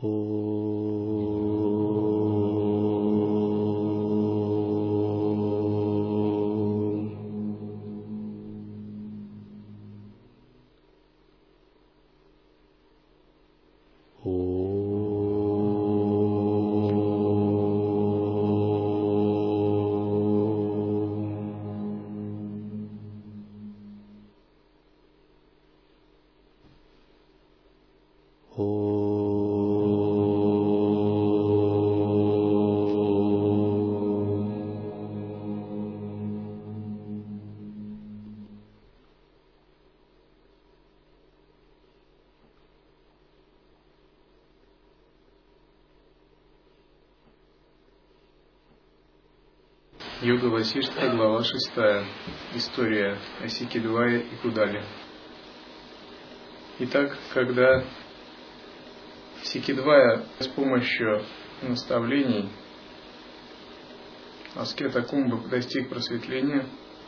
Йога Васиштха, глава 6. История о Сикидвае и Кудале. Итак, когда Сикидвая с помощью наставлений аскета Кумбы достиг просветления,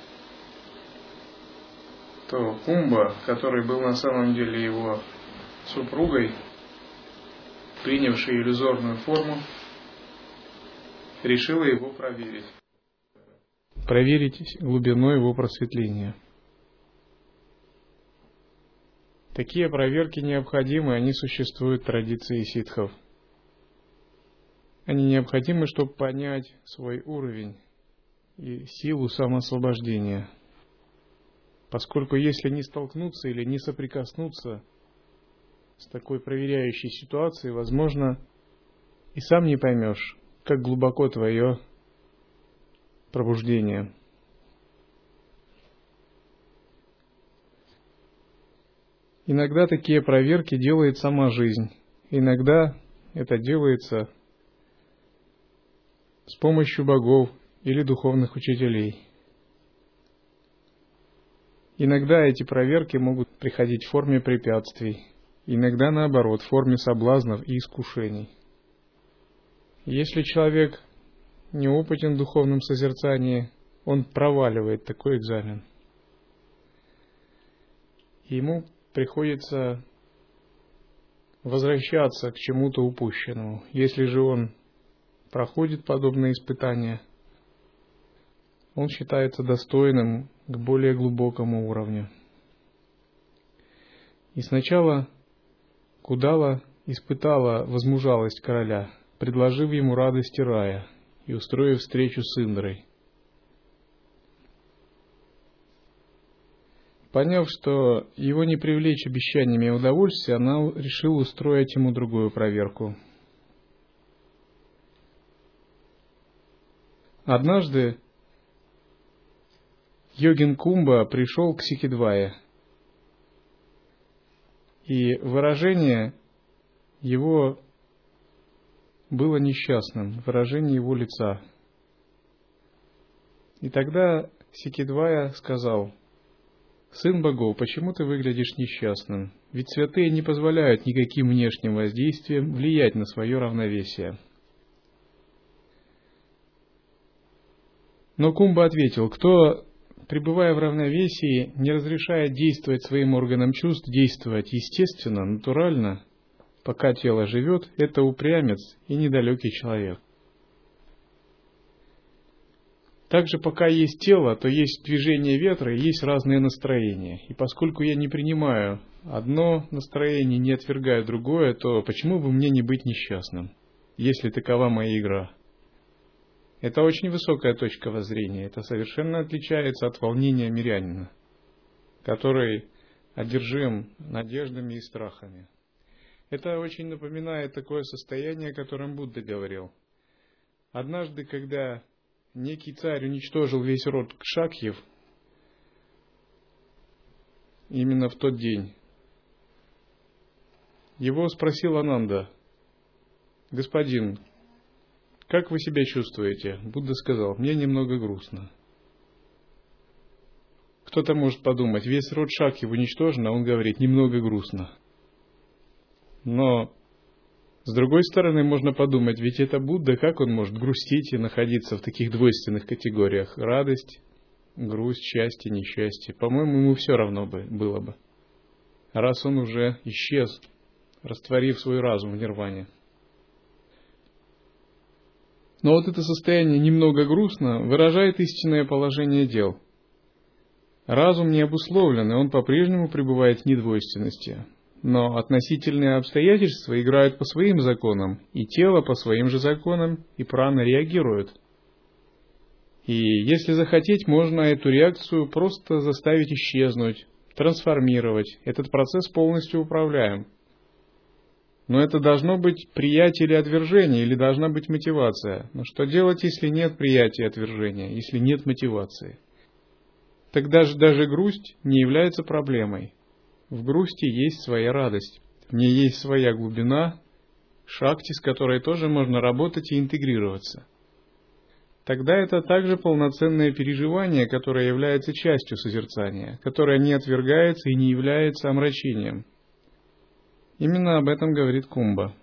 то Кумба, который был на самом деле его супругой, принявшей иллюзорную форму, решила его проверить глубину его просветления. Такие проверки необходимы, они существуют в традиции ситхов. Они необходимы, чтобы понять свой уровень и силу самоосвобождения. Поскольку если не столкнуться или не соприкоснуться с такой проверяющей ситуацией, возможно, и сам не поймешь, как глубоко твое пробуждение. Иногда такие проверки делает сама жизнь. Иногда это делается с помощью богов или духовных учителей. Иногда эти проверки могут приходить в форме препятствий, иногда наоборот, в форме соблазнов и искушений. Если человек неопытен в духовном созерцании, он проваливает такой экзамен. Ему приходится возвращаться к чему-то упущенному. Если же он проходит подобные испытания, он считается достойным к более глубокому уровню. И сначала Кудала испытала возмужалость короля, предложив ему радости рая и устроив встречу с Индрой. Поняв, что его не привлечь обещаниями удовольствия, она решила устроить ему другую проверку. Однажды йогин Кумба пришел к Сикидвае, и выражение его было несчастным, выражение его лица. И тогда Сикидвая сказал: «Сын богов, почему ты выглядишь несчастным? Ведь святые не позволяют никаким внешним воздействиям влиять на свое равновесие». Но Кумба ответил: кто, пребывая в равновесии, не разрешает действовать своим органам чувств, действовать естественно, натурально, пока тело живет, это упрямец и недалекий человек. Также пока есть тело, то есть движение ветра и есть разные настроения. И поскольку я не принимаю одно настроение, не отвергаю другое, то почему бы мне не быть несчастным, если такова моя игра? Это очень высокая точка воззрения. Это совершенно отличается от волнения мирянина, который одержим надеждами и страхами. Это очень напоминает такое состояние, о котором Будда говорил. Однажды, когда некий царь уничтожил весь род Кшакьев, именно в тот день, его спросил Ананда: «Господин, как вы себя чувствуете?» Будда сказал: «Мне немного грустно». Кто-то может подумать: весь род Кшакьев уничтожен, а он говорит: «Немного грустно». Но, с другой стороны, можно подумать, ведь это Будда, как он может грустить и находиться в таких двойственных категориях? Радость, грусть, счастье, несчастье. По-моему, ему все равно было бы, раз он уже исчез, растворив свой разум в нирване. Но вот это состояние немного грустно выражает истинное положение дел. Разум не обусловлен, и он по-прежнему пребывает в недвойственности. Но относительные обстоятельства играют по своим законам, и тело по своим же законам, и прана реагирует. И если захотеть, можно эту реакцию просто заставить исчезнуть, трансформировать. Этот процесс полностью управляем. Но это должно быть приятие или отвержение, или должна быть мотивация. Но что делать, если нет приятия и отвержения, если нет мотивации? Тогда же даже грусть не является проблемой. В грусти есть своя радость, в ней есть своя глубина, шакти, с которой тоже можно работать и интегрироваться. Тогда это также полноценное переживание, которое является частью созерцания, которое не отвергается и не является омрачением. Именно об этом говорит Кумба.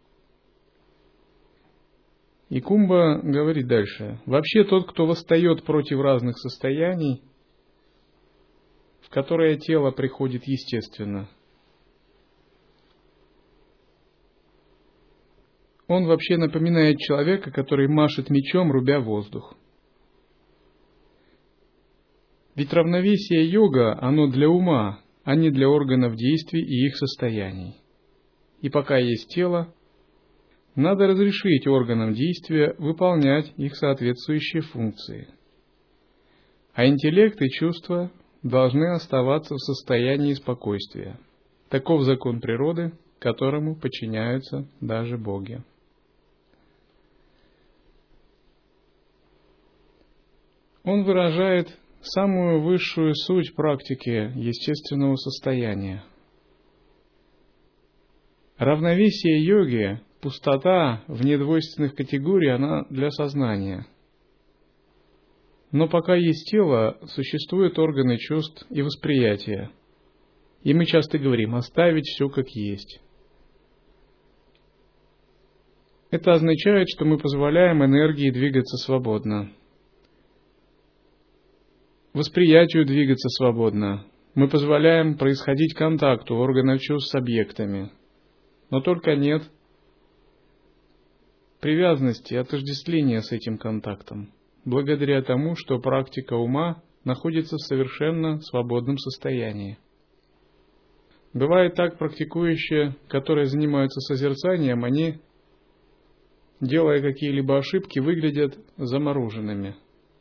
И Кумба говорит дальше. Вообще тот, кто восстает против разных состояний, в которое тело приходит естественно, он вообще напоминает человека, который машет мечом, рубя воздух. Ведь равновесие йога, оно для ума, а не для органов действий и их состояний. И пока есть тело, надо разрешить органам действия выполнять их соответствующие функции. А интеллект и чувства должны оставаться в состоянии спокойствия. Таков закон природы, которому подчиняются даже боги. Он выражает самую высшую суть практики естественного состояния. Равновесие йоги, пустота в недвойственных категориях, она для сознания. Но пока есть тело, существуют органы чувств и восприятия. И мы часто говорим «оставить все как есть». Это означает, что мы позволяем энергии двигаться свободно, восприятию двигаться свободно. Мы позволяем происходить контакту органов чувств с объектами. Но только нет привязанности и отождествления с этим контактом, благодаря тому, что практика ума находится в совершенно свободном состоянии. Бывает так, практикующие, которые занимаются созерцанием, они, делая какие-либо ошибки, выглядят замороженными.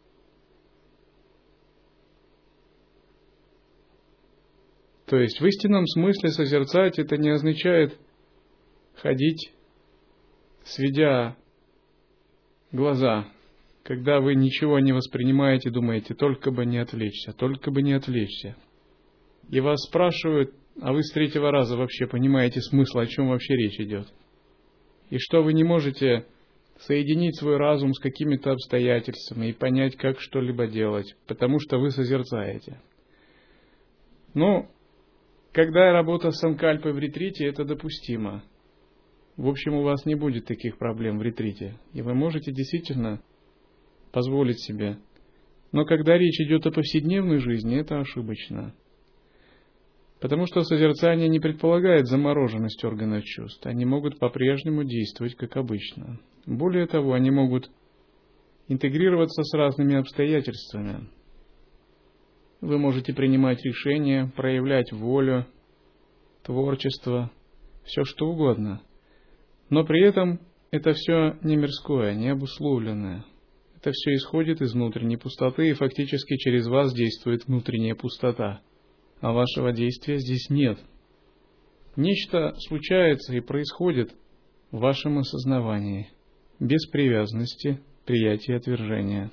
То есть в истинном смысле созерцать это не означает ходить, сведя глаза, когда вы ничего не воспринимаете, думаете, только бы не отвлечься, только бы не отвлечься. И вас спрашивают, а вы с третьего раза вообще понимаете смысл, о чем вообще речь идет. И что вы не можете соединить свой разум с какими-то обстоятельствами и понять, как что-либо делать, потому что вы созерцаете. Но когда работа с санкальпой в ретрите, это допустимо. В общем, у вас не будет таких проблем в ретрите, и вы можете действительно позволить себе. Но когда речь идет о повседневной жизни, это ошибочно. Потому что созерцание не предполагает замороженность органов чувств. Они могут по-прежнему действовать как обычно. Более того, они могут интегрироваться с разными обстоятельствами. Вы можете принимать решения, проявлять волю, творчество, все что угодно. Но при этом это все не мирское, не обусловленное. Это все исходит из внутренней пустоты, и фактически через вас действует внутренняя пустота. А вашего действия здесь нет. Нечто случается и происходит в вашем осознавании, без привязанности, приятия и отвержения.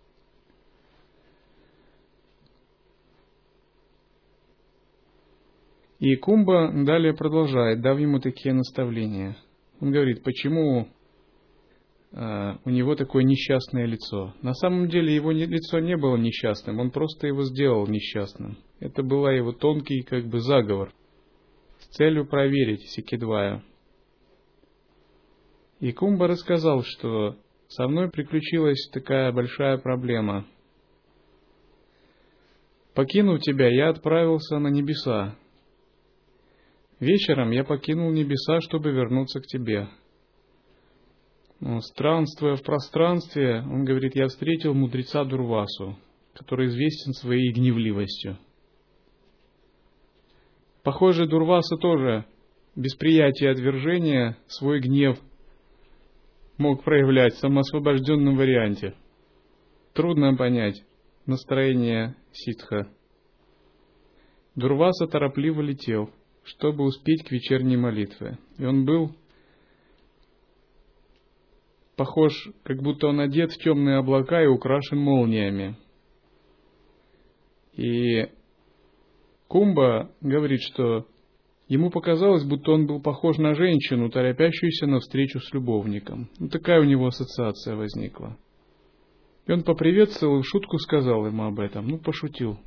И Кумба далее продолжает, дав ему такие наставления. Он говорит, почему у него такое несчастное лицо. На самом деле его лицо не было несчастным, он просто его сделал несчастным. Это был его тонкий заговор с целью проверить Секидвая. И Кумба рассказал, что со мной приключилась такая большая проблема. Покинув тебя, я отправился на небеса. Вечером я покинул небеса, чтобы вернуться к тебе. Но странствуя в пространстве, он говорит, я встретил мудреца Дурвасу, который известен своей гневливостью. Похоже, Дурваса тоже без приятия отвержения свой гнев мог проявлять в самоосвобожденном варианте. Трудно понять настроение ситха. Дурваса торопливо летел, чтобы успеть к вечерней молитве. И он был похож, как будто он одет в темные облака и украшен молниями. И Кумба говорит, что ему показалось, будто он был похож на женщину, торопящуюся на встречу с любовником. Такая у него ассоциация возникла. И он поприветствовал и в шутку сказал ему об этом. Пошутил.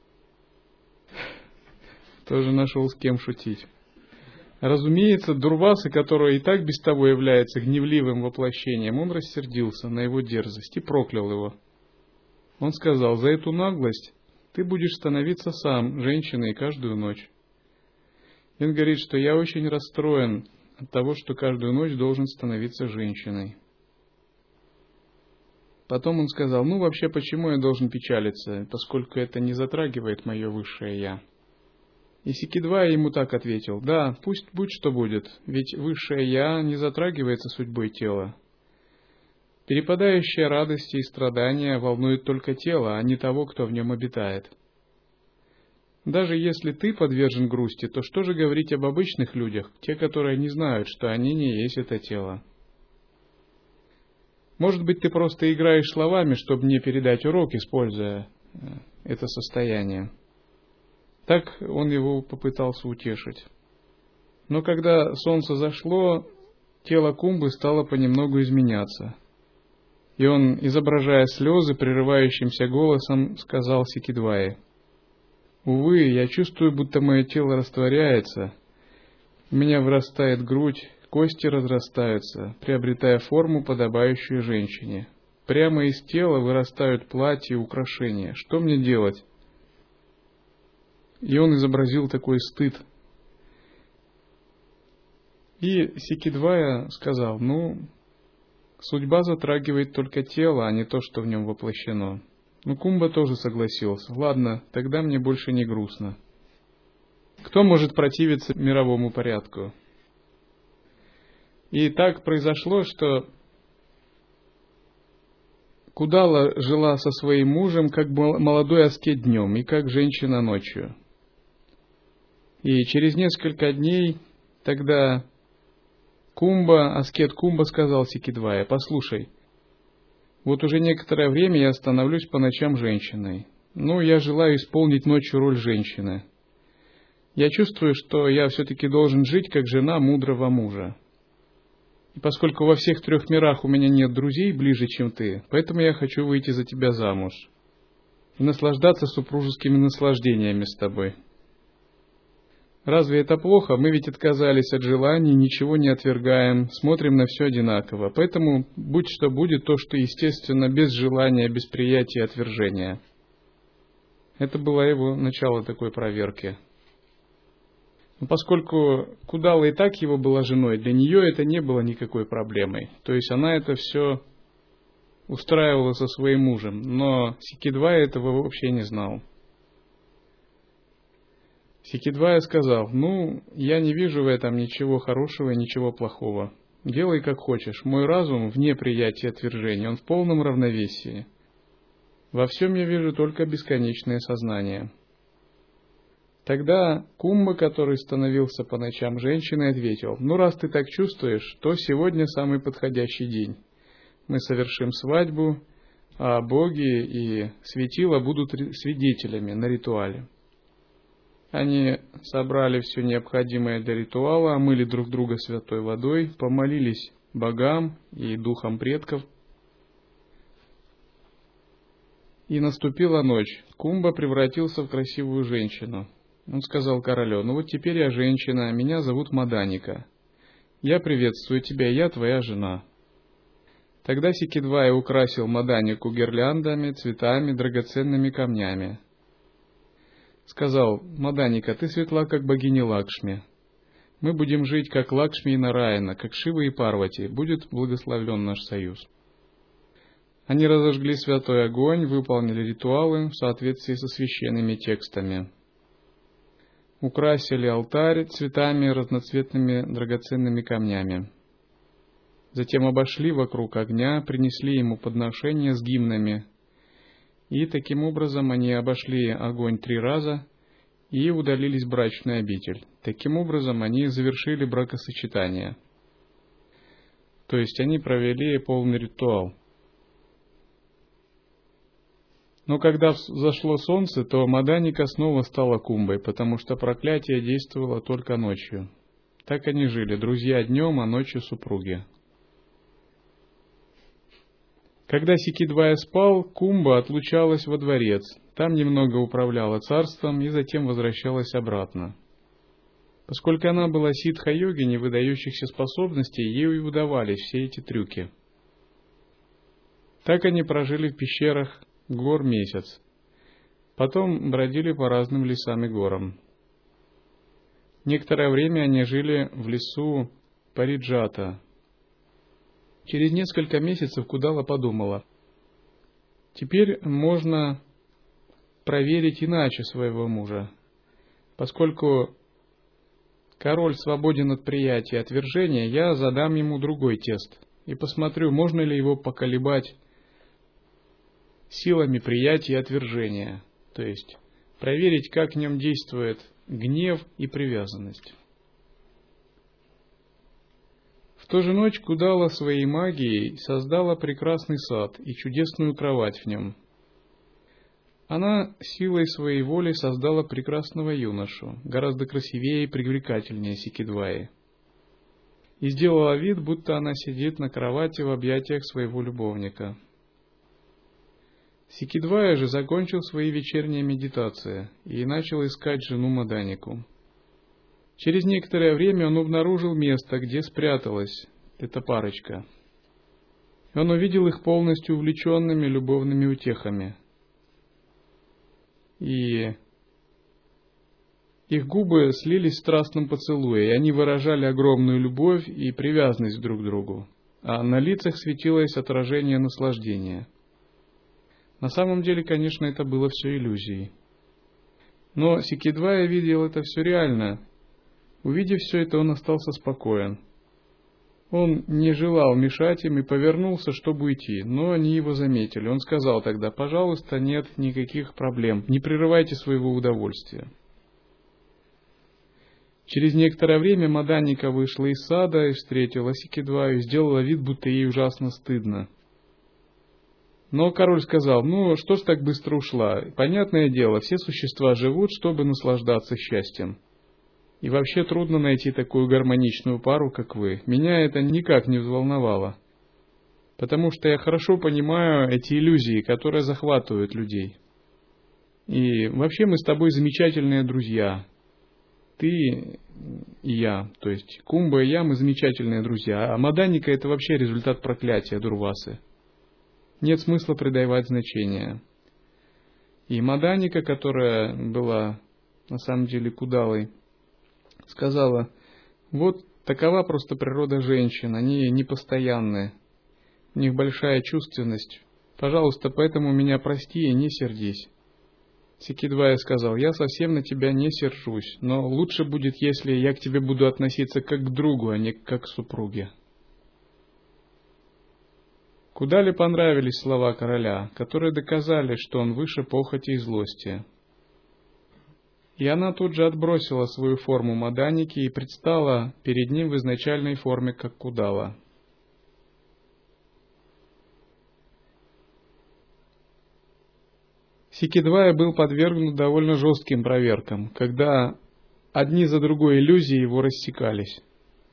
Тоже нашел с кем шутить. Разумеется, Дурваса, который и так без того является гневливым воплощением, он рассердился на его дерзость и проклял его. Он сказал, за эту наглость ты будешь становиться сам женщиной каждую ночь. И он говорит, что я очень расстроен от того, что каждую ночь должен становиться женщиной. Потом он сказал, вообще, почему я должен печалиться, поскольку это не затрагивает мое высшее Я. И Сикидвая ему так ответил, да, пусть будь что будет, ведь высшее Я не затрагивается судьбой тела. Перепадающие радости и страдания волнуют только тело, а не того, кто в нем обитает. Даже если ты подвержен грусти, то что же говорить об обычных людях, те, которые не знают, что они не есть это тело? Может быть, ты просто играешь словами, чтобы мне передать урок, используя это состояние. Так он его попытался утешить. Но когда солнце зашло, тело Кумбы стало понемногу изменяться. И он, изображая слезы, прерывающимся голосом, сказал Сикидвае, «Увы, я чувствую, будто мое тело растворяется, у меня вырастает грудь, кости разрастаются, приобретая форму, подобающую женщине. Прямо из тела вырастают платья и украшения. Что мне делать?» И он изобразил такой стыд. И Сикидвая сказал, судьба затрагивает только тело, а не то, что в нем воплощено. Кумба тоже согласился. Ладно, тогда мне больше не грустно. Кто может противиться мировому порядку? И так произошло, что Кудала жила со своим мужем, как молодой аскет днем и как женщина ночью. И через несколько дней тогда аскет Кумба сказал Сикидвае, послушай, вот уже некоторое время я становлюсь по ночам женщиной. Я желаю исполнить ночью роль женщины. Я чувствую, что я все-таки должен жить как жена мудрого мужа. И поскольку во всех 3 мирах у меня нет друзей ближе, чем ты, поэтому я хочу выйти за тебя замуж и наслаждаться супружескими наслаждениями с тобой. Разве это плохо? Мы ведь отказались от желаний, ничего не отвергаем, смотрим на все одинаково. Поэтому будь что будет, то, что естественно, без желания, без приятия и отвержения. Это было его начало такой проверки. Но поскольку Кудала и так его была женой, для нее это не было никакой проблемой. То есть она это все устраивала со своим мужем. Но Сикидвая этого вообще не знал. Сикидвая сказал, я не вижу в этом ничего хорошего и ничего плохого. Делай как хочешь. Мой разум вне приятия и отвержения, он в полном равновесии. Во всем я вижу только бесконечное сознание. Тогда Кумба, который становился по ночам женщиной, ответил, раз ты так чувствуешь, то сегодня самый подходящий день. Мы совершим свадьбу, а боги и светила будут свидетелями на ритуале. Они собрали все необходимое для ритуала, омыли друг друга святой водой, помолились богам и духам предков. И наступила ночь. Кумба превратился в красивую женщину. Он сказал королю, вот теперь я женщина, меня зовут Маданика. Я приветствую тебя, я твоя жена. Тогда Сикидвая украсил Маданику гирляндами, цветами, драгоценными камнями. Сказал, Маданика, ты светла, как богиня Лакшми. Мы будем жить как Лакшми и Нараяна, как Шива и Парвати. Будет благословлен наш союз. Они разожгли святой огонь, выполнили ритуалы в соответствии со священными текстами. Украсили алтарь цветами, разноцветными драгоценными камнями. Затем обошли вокруг огня, принесли ему подношения с гимнами. И таким образом они обошли огонь 3 раза и удалились в брачную обитель. Таким образом они завершили бракосочетание. То есть они провели полный ритуал. Но когда взошло солнце, то Маданика снова стала Кумбой, потому что проклятие действовало только ночью. Так они жили, друзья днем, а ночью супруги. Когда Сикидвая спал, Кумба отлучалась во дворец, там немного управляла царством и затем возвращалась обратно. Поскольку она была ситха-йогиней выдающихся способностей, ей удавались все эти трюки. Так они прожили в пещерах гор месяц. Потом бродили по разным лесам и горам. Некоторое время они жили в лесу Париджата. Через несколько месяцев Кудала подумала: теперь можно проверить иначе своего мужа. Поскольку король свободен от приятия и отвержения, я задам ему другой тест и посмотрю, можно ли его поколебать силами приятия и отвержения, то есть проверить, как в нем действует гнев и привязанность. В ту же ночь Кудала своей магией создала прекрасный сад и чудесную кровать в нем. Она силой своей воли создала прекрасного юношу, гораздо красивее и привлекательнее Сикидваи, и сделала вид, будто она сидит на кровати в объятиях своего любовника. Сикидвая же закончил свои вечерние медитации и начал искать жену Маданику. Через некоторое время он обнаружил место, где спряталась эта парочка. Он увидел их полностью увлеченными любовными утехами. И их губы слились в страстном поцелуе, и они выражали огромную любовь и привязанность друг к другу, а на лицах светилось отражение наслаждения. На самом деле, конечно, это было все иллюзией. Но Сикидвая видел это все реально. Увидев все это, он остался спокоен. Он не желал мешать им и повернулся, чтобы уйти, но они его заметили. Он сказал тогда: пожалуйста, нет никаких проблем, не прерывайте своего удовольствия. Через некоторое время Маданика вышла из сада и встретила Сикидваю и сделала вид, будто ей ужасно стыдно. Но король сказал: ну, что ж так быстро ушла? Понятное дело, все существа живут, чтобы наслаждаться счастьем. И вообще трудно найти такую гармоничную пару, как вы. Меня это никак не взволновало. Потому что я хорошо понимаю эти иллюзии, которые захватывают людей. И вообще мы с тобой замечательные друзья. Ты и я, то есть Кумба и я, мы замечательные друзья. А Маданика — это вообще результат проклятия Дурвасы. Нет смысла придавать значения. И Маданика, которая была на самом деле Кудалой, сказала: вот такова просто природа женщин, они непостоянны, у них большая чувственность. Пожалуйста, поэтому меня прости и не сердись. Сикидвая сказал: я совсем на тебя не сержусь, но лучше будет, если я к тебе буду относиться как к другу, а не как к супруге. Кудале понравились слова короля, которые доказали, что он выше похоти и злости. И она тут же отбросила свою форму Маданики и предстала перед ним в изначальной форме, как Кудала. Сикидвая был подвергнут довольно жестким проверкам, когда одни за другой иллюзии его рассекались.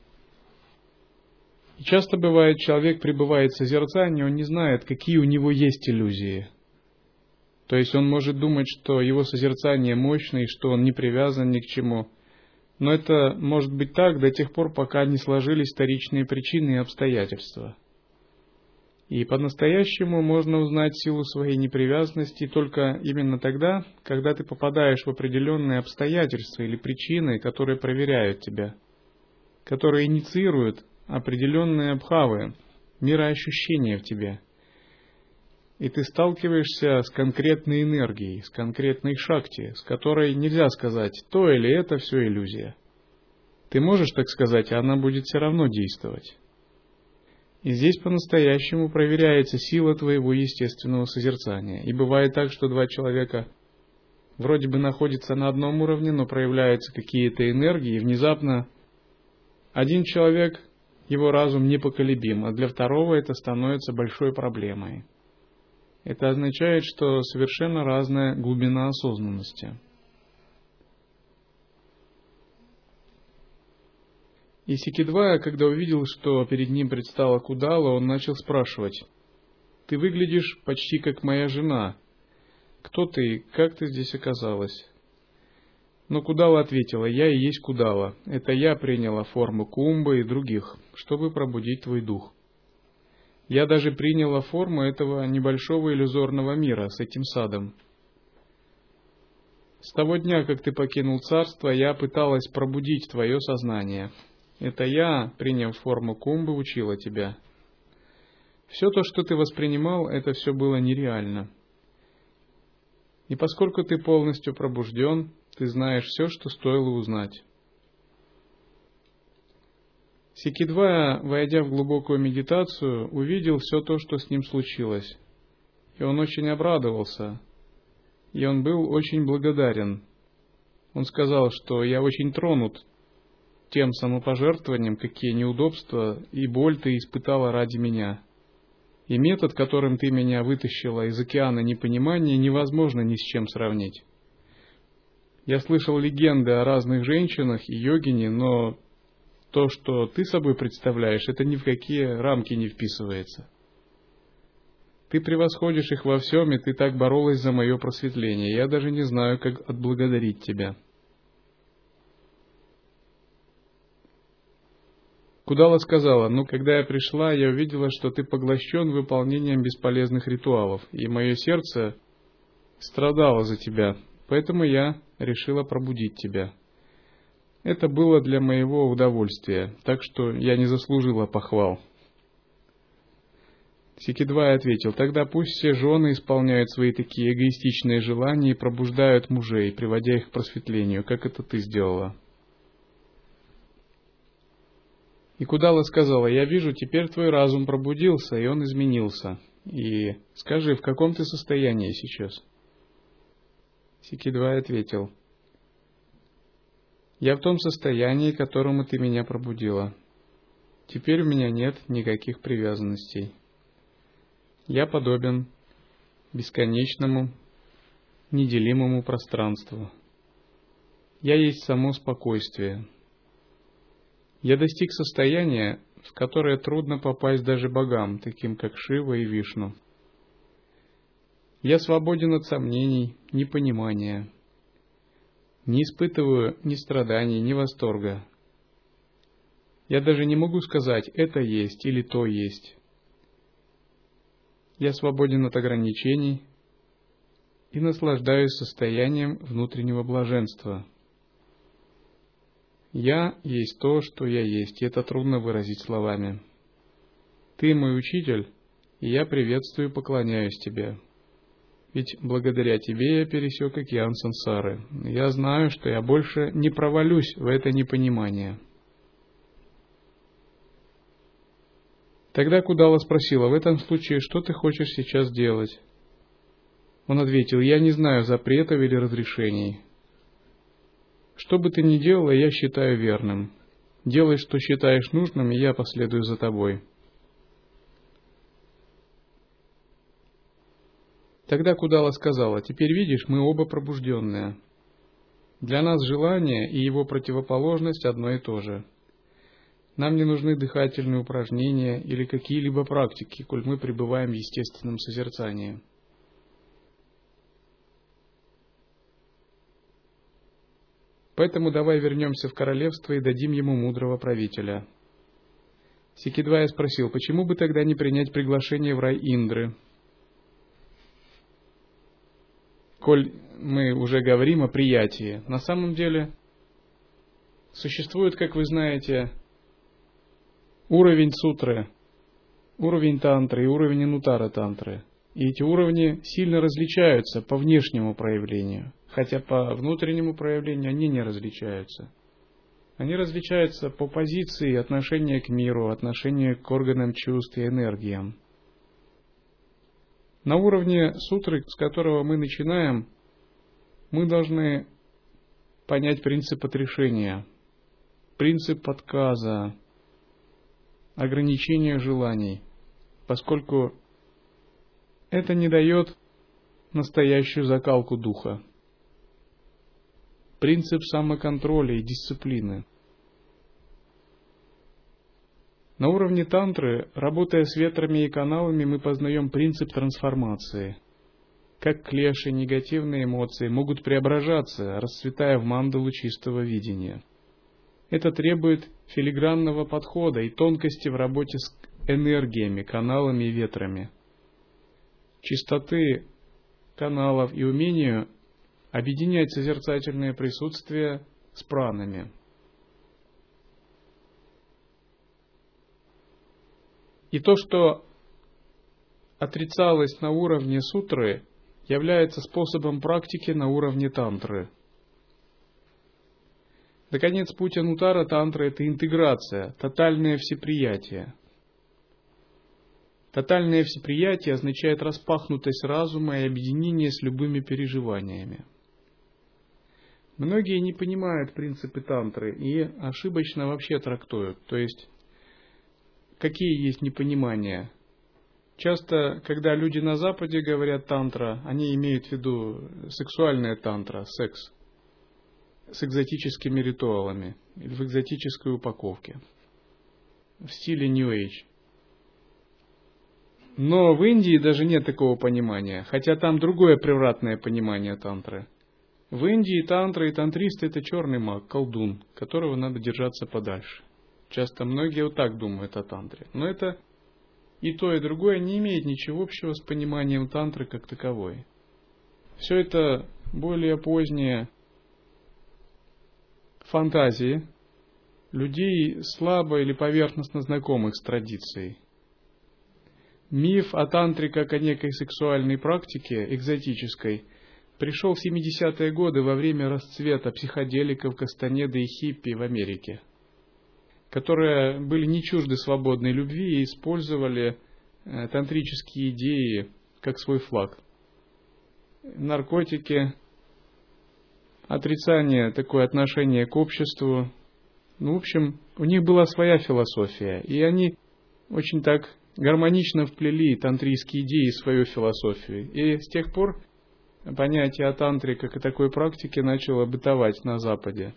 И часто бывает, человек пребывает в созерцании, он не знает, какие у него есть иллюзии. То есть он может думать, что его созерцание мощное, и что он не привязан ни к чему. Но это может быть так до тех пор, пока не сложились вторичные причины и обстоятельства. И по-настоящему можно узнать силу своей непривязанности только именно тогда, когда ты попадаешь в определенные обстоятельства или причины, которые проверяют тебя. которые инициируют определенные бхавы, мироощущения в тебе. И ты сталкиваешься с конкретной энергией, с конкретной шакти, с которой нельзя сказать, то или это все иллюзия. Ты можешь так сказать, а она будет все равно действовать. И здесь по-настоящему проверяется сила твоего естественного созерцания. И бывает так, что два человека вроде бы находятся на одном уровне, но проявляются какие-то энергии, и внезапно один человек, его разум непоколебим, а для второго это становится большой проблемой. Это означает, что совершенно разная глубина осознанности. И Сикидвая, когда увидел, что перед ним предстала Кудала, он начал спрашивать: «Ты выглядишь почти как моя жена. Кто ты? Как ты здесь оказалась?» Но Кудала ответила: «Я и есть Кудала. Это я приняла форму Кумбы и других, чтобы пробудить твой дух. Я даже приняла форму этого небольшого иллюзорного мира с этим садом. С того дня, как ты покинул царство, я пыталась пробудить твое сознание. Это я, приняв форму Кумбы, учила тебя. Все то, что ты воспринимал, это все было нереально. И поскольку ты полностью пробужден, ты знаешь все, что стоило узнать». Сикидвая, войдя в глубокую медитацию, увидел все то, что с ним случилось. И он очень обрадовался. И он был очень благодарен. Он сказал, что я очень тронут тем самопожертвованием, какие неудобства и боль ты испытала ради меня. И метод, которым ты меня вытащила из океана непонимания, невозможно ни с чем сравнить. Я слышал легенды о разных женщинах и йогине, но то, что ты собой представляешь, это ни в какие рамки не вписывается. Ты превосходишь их во всем, и ты так боролась за мое просветление. Я даже не знаю, как отблагодарить тебя». Кудала сказала: «Ну, когда я пришла, я увидела, что ты поглощен выполнением бесполезных ритуалов, и мое сердце страдало за тебя, поэтому я решила пробудить тебя. Это было для моего удовольствия, так что я не заслужила похвал». Сикидвай ответил: «Тогда пусть все жены исполняют свои такие эгоистичные желания и пробуждают мужей, приводя их к просветлению, как это ты сделала». И Кудала сказала: «Я вижу, теперь твой разум пробудился, и он изменился. И скажи, в каком ты состоянии сейчас?» Сикидвай ответил: «Я в том состоянии, к которому ты меня пробудила. Теперь у меня нет никаких привязанностей. Я подобен бесконечному, неделимому пространству. Я есть само спокойствие. Я достиг состояния, в которое трудно попасть даже богам, таким как Шива и Вишну. Я свободен от сомнений, непонимания. Не испытываю ни страданий, ни восторга. Я даже не могу сказать, это есть или то есть. Я свободен от ограничений и наслаждаюсь состоянием внутреннего блаженства. Я есть то, что я есть, и это трудно выразить словами. Ты мой учитель, и я приветствую и поклоняюсь тебе. Ведь благодаря тебе я пересек океан сансары. Я знаю, что я больше не провалюсь в это непонимание». Тогда Кудала спросила: «В этом случае, что ты хочешь сейчас делать?» Он ответил: «Я не знаю запретов или разрешений. Что бы ты ни делала, я считаю верным. Делай, что считаешь нужным, и я последую за тобой». Тогда Кудала сказала: «Теперь видишь, мы оба пробужденные. Для нас желание и его противоположность одно и то же. Нам не нужны дыхательные упражнения или какие-либо практики, коль мы пребываем в естественном созерцании. Поэтому давай вернемся в королевство и дадим ему мудрого правителя». Сикидвая спросил: «Почему бы тогда не принять приглашение в рай Индры? Коль мы уже говорим о приятии, на самом деле существует, как вы знаете, уровень сутры, уровень тантры и уровень анутара тантры. И эти уровни сильно различаются по внешнему проявлению, хотя по внутреннему проявлению они не различаются. Они различаются по позиции отношения к миру, отношения к органам чувств и энергиям. На уровне сутры, с которого мы начинаем, мы должны понять принцип отрешения, принцип отказа, ограничения желаний, поскольку это не дает настоящую закалку духа. Принцип самоконтроля и дисциплины. На уровне тантры, работая с ветрами и каналами, мы познаем принцип трансформации. Как клеши, негативные эмоции могут преображаться, расцветая в мандалу чистого видения. Это требует филигранного подхода и тонкости в работе с энергиями, каналами и ветрами. Чистоты каналов и умению объединять созерцательное присутствие с пранами. И то, что отрицалось на уровне сутры, является способом практики на уровне тантры. Наконец, путь анутара тантры – это интеграция, тотальное всеприятие. Тотальное всеприятие означает распахнутость разума и объединение с любыми переживаниями. Многие не понимают принципы тантры и ошибочно вообще трактуют. То есть, какие есть непонимания? Часто, когда люди на Западе говорят тантра, они имеют в виду сексуальная тантра, секс, с экзотическими ритуалами или в экзотической упаковке, в стиле New Age. Но в Индии даже нет такого понимания, хотя там другое превратное понимание тантры. В Индии тантра и тантрист – это черный маг, колдун, которого надо держаться подальше. Часто многие вот так думают о тантре. Но это и то, и другое не имеет ничего общего с пониманием тантры как таковой. Все это более поздние фантазии людей, слабо или поверхностно знакомых с традицией. Миф о тантре как о некой сексуальной практике, экзотической, пришел в 70-е годы во время расцвета психоделиков, кастанеды и хиппи в Америке, которые были не чужды свободной любви и использовали тантрические идеи как свой флаг. Наркотики, отрицание, такое отношение к обществу. В общем, у них была своя философия, и они очень так гармонично вплели тантрийские идеи в свою философию. И с тех пор понятие о тантре как и такой практике начало бытовать на Западе.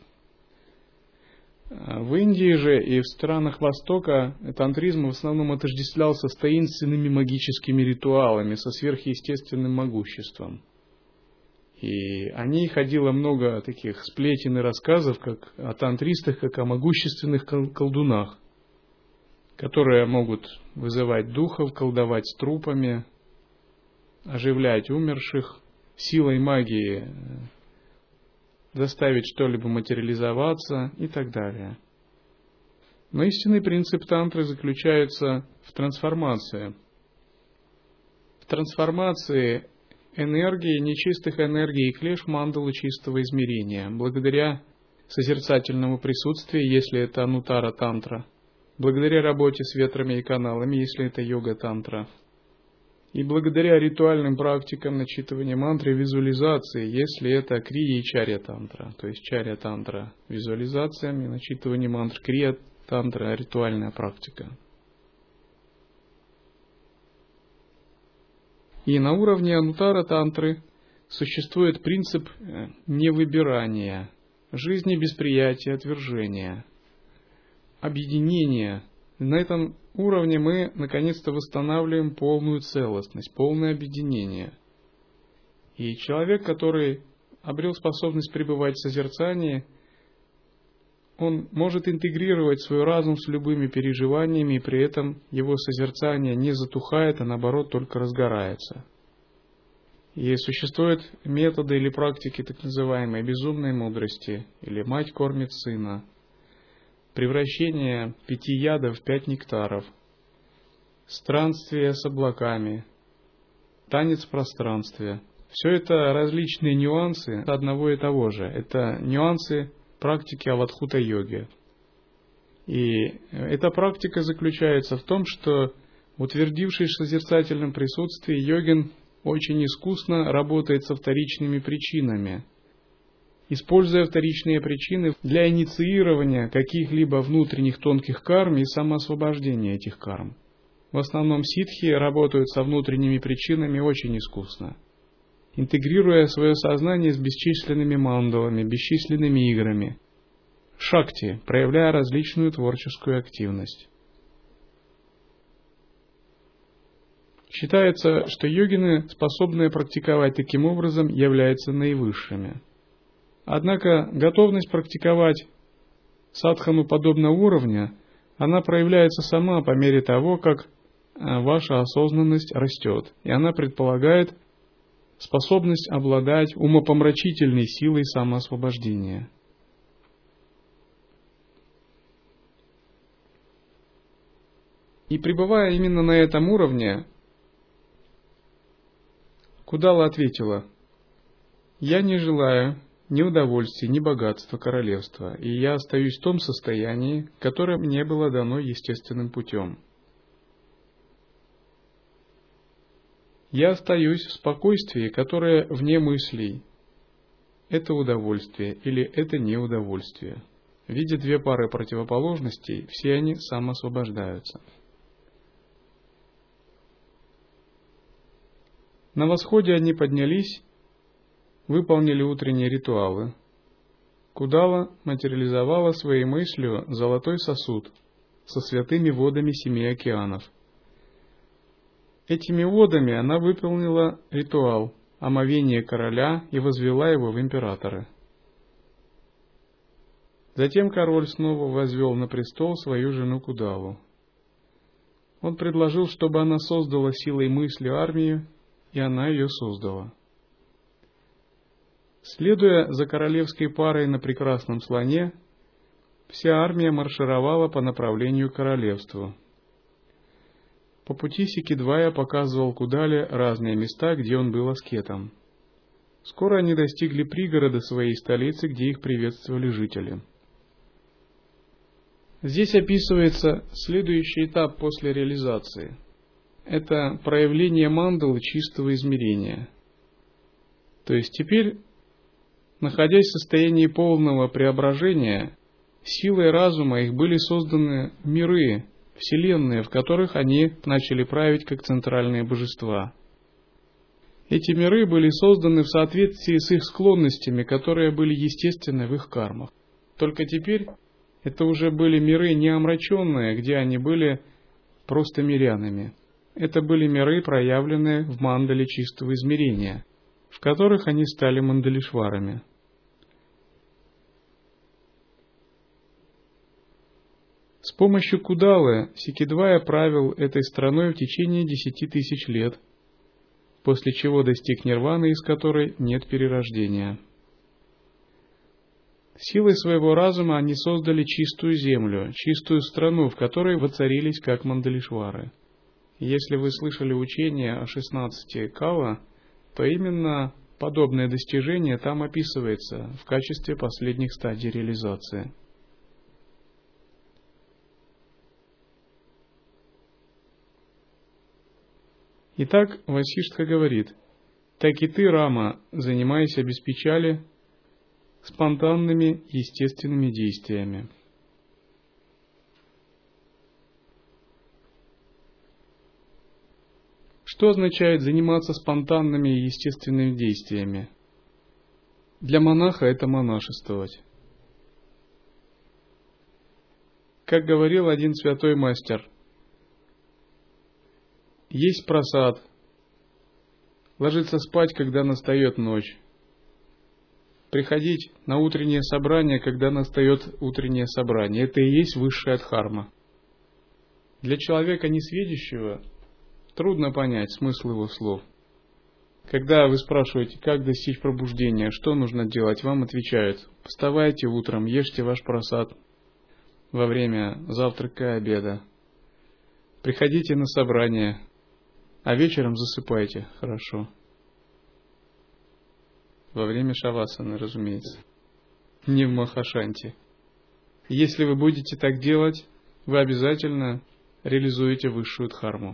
В Индии же и в странах Востока тантризм в основном отождествлялся с таинственными магическими ритуалами, со сверхъестественным могуществом. И о ней ходило много таких сплетен и рассказов, как о тантристах, как о могущественных колдунах, которые могут вызывать духов, колдовать с трупами, оживлять умерших, силой магии заставить что-либо материализоваться и так далее. Но истинный принцип тантры заключается в трансформации. В трансформации энергии, нечистых энергий и клеш мандалы чистого измерения, благодаря созерцательному присутствию, если это анутара тантра, благодаря работе с ветрами и каналами, если это йога тантра, и благодаря ритуальным практикам начитывания мантры и визуализации, если это крия и чарья тантра, то есть чарья тантра визуализациям и начитывание мантр, крия тантра ритуальная практика. И на уровне анутара тантры существует принцип невыбирания, жизни без приятия, отвержения, объединения. На этом уровне мы наконец-то восстанавливаем полную целостность, полное объединение. И человек, который обрел способность пребывать в созерцании, он может интегрировать свой разум с любыми переживаниями, и при этом его созерцание не затухает, а наоборот только разгорается. И существуют методы или практики так называемой безумной мудрости, или мать кормит сына, превращение 5 ядов в 5 нектаров, странствие с облаками, танец в пространстве. Все это различные нюансы одного и того же. Это нюансы практики авадхута-йоги. И эта практика заключается в том, что, утвердившись в созерцательном присутствии, йогин очень искусно работает со вторичными причинами, используя вторичные причины для инициирования каких-либо внутренних тонких карм и самоосвобождения этих карм. В основном ситхи работают со внутренними причинами очень искусно, интегрируя свое сознание с бесчисленными мандалами, бесчисленными играми, шакти, проявляя различную творческую активность. Считается, что йогины, способные практиковать таким образом, являются наивысшими. Однако готовность практиковать садхану подобного уровня, она проявляется сама по мере того, как ваша осознанность растет, и она предполагает способность обладать умопомрачительной силой самоосвобождения. И пребывая именно на этом уровне, Кудала ответила: «Я не желаю ни удовольствия, ни богатства королевства, и я остаюсь в том состоянии, которое мне было дано естественным путем. Я остаюсь в спокойствии, которое вне мыслей. Это удовольствие или это неудовольствие. Видя две пары противоположностей, все они самоосвобождаются». На восходе они поднялись, выполнили утренние ритуалы. Кудала материализовала своей мыслью золотой сосуд со святыми водами 7 океанов. Этими водами она выполнила ритуал омовения короля и возвела его в императоры. Затем король снова возвел на престол свою жену Кудалу. Он предложил, чтобы она создала силой мысли армию, и она ее создала. Следуя за королевской парой на прекрасном слоне, вся армия маршировала по направлению к королевству. По пути Секидвая показывал Кудале разные места, где он был аскетом. Скоро они достигли пригорода своей столицы, где их приветствовали жители. Здесь описывается следующий этап после реализации. Это проявление мандалы чистого измерения. То есть теперь, находясь в состоянии полного преображения, силой разума их были созданы миры, вселенные, в которых они начали править как центральные божества. Эти миры были созданы в соответствии с их склонностями, которые были естественны в их кармах. Только теперь это уже были миры не омраченные, где они были просто мирянами. Это были миры, проявленные в мандале чистого измерения, в которых они стали мандалишварами. С помощью Кудалы Секидвая правил этой страной в течение 10 тысяч лет, после чего достиг нирваны, из которой нет перерождения. Силой своего разума они создали чистую землю, чистую страну, в которой воцарились как мандалишвары. Если вы слышали учение о 16 кала, то именно подобное достижение там описывается в качестве последних стадий реализации. Итак, Васиштха говорит: «Так и ты, Рама, занимайся без печали спонтанными естественными действиями». Что означает заниматься спонтанными и естественными действиями? Для монаха это монашествовать. Как говорил один святой мастер, есть прасад, ложиться спать, когда настает ночь, приходить на утреннее собрание, когда настает утреннее собрание. Это и есть высшая дхарма. Для человека несведущего трудно понять смысл его слов. Когда вы спрашиваете, как достичь пробуждения, что нужно делать, вам отвечают: вставайте утром, ешьте ваш прасад, во время завтрака и обеда. Приходите на собрание, а вечером засыпайте хорошо. Во время шавасаны, разумеется. Не в Махашанти. Если вы будете так делать, вы обязательно реализуете высшую дхарму.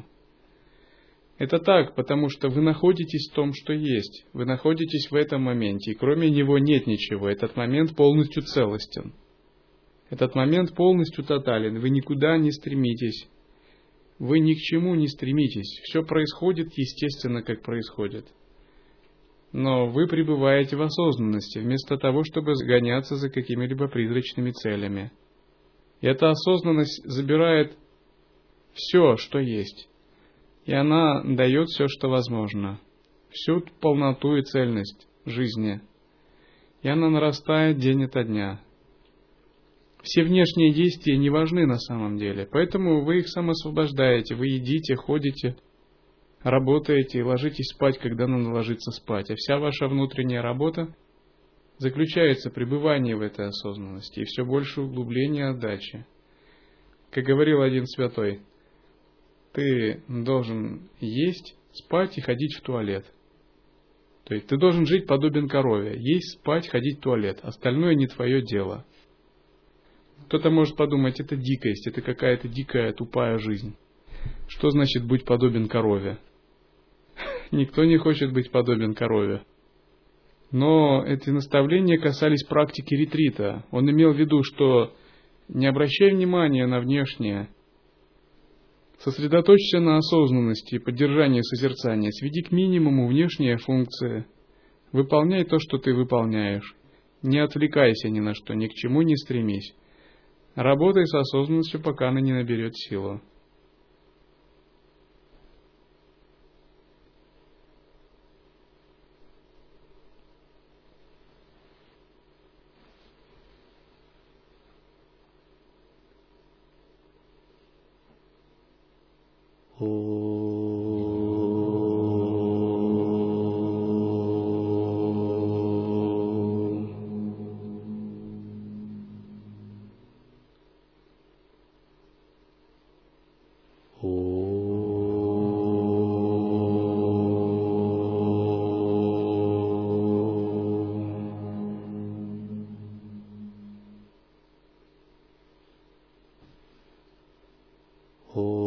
Это так, потому что вы находитесь в том, что есть. Вы находитесь в этом моменте, и кроме него нет ничего. Этот момент полностью целостен. Этот момент полностью тотален. Вы никуда не стремитесь. Вы ни к чему не стремитесь. Все происходит естественно, как происходит. Но вы пребываете в осознанности, вместо того, чтобы гоняться за какими-либо призрачными целями. И эта осознанность забирает все, что есть. И она дает все, что возможно. Всю полноту и цельность жизни. И она нарастает день ото дня. Все внешние действия не важны на самом деле. Поэтому вы их самоосвобождаете. Вы едите, ходите, работаете и ложитесь спать, когда надо ложиться спать. А вся ваша внутренняя работа заключается в пребывании в этой осознанности и все больше углубления отдачи. Как говорил один святой, ты должен есть, спать и ходить в туалет. То есть ты должен жить подобен корове. Есть, спать, ходить в туалет. Остальное не твое дело. Кто-то может подумать, это дикость, это какая-то дикая, тупая жизнь. Что значит быть подобен корове? Никто не хочет быть подобен корове. Но эти наставления касались практики ретрита. Он имел в виду, что не обращай внимания на внешнее. Сосредоточься на осознанности и поддержании созерцания. Сведи к минимуму внешние функции. Выполняй то, что ты выполняешь. Не отвлекайся ни на что, ни к чему не стремись. Работай с осознанностью, пока она не наберет силу. Oh.